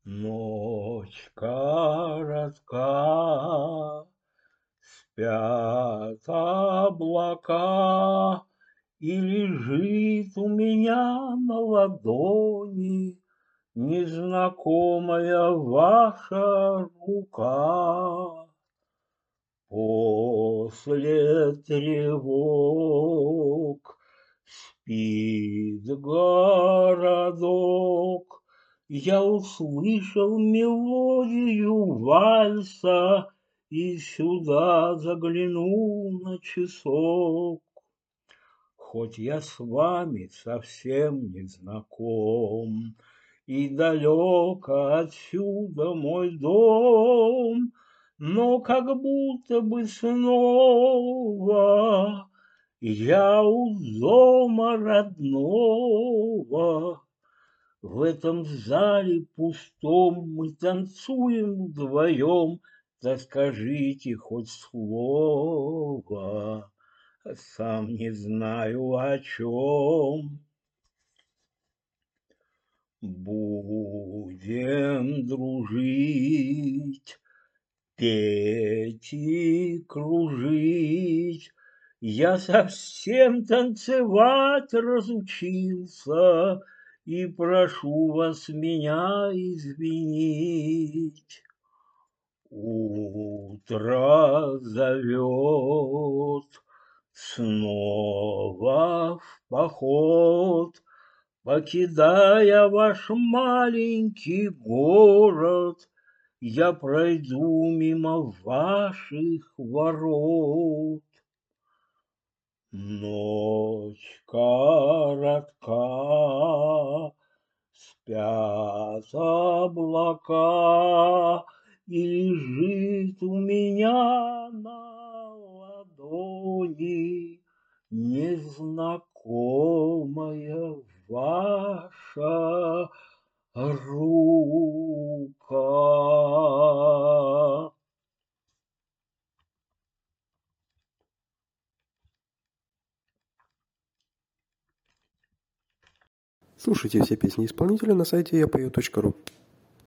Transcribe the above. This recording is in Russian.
Ночь коротка, спят облака, и лежит у меня на ладони незнакомая ваша рука. После тревог спит городок. Я услышал мелодию вальса и сюда заглянул на часок. Хоть я с вами совсем не знаком, и далеко отсюда мой дом, но как будто бы снова я у дома родного. В этом зале пустом мы танцуем вдвоем, да скажите хоть слово, сам не знаю о чем. Будем дружить, петь и кружить. Я совсем танцевать разучился, и прошу вас меня извинить. Утро зовет снова в поход, покидая ваш маленький город, я пройду мимо ваших ворот. Ночь коротка, спят облака, и лежит у меня на ладони незнакомая ваша рука. Слушайте все песни исполнителя на сайте yapою.ru.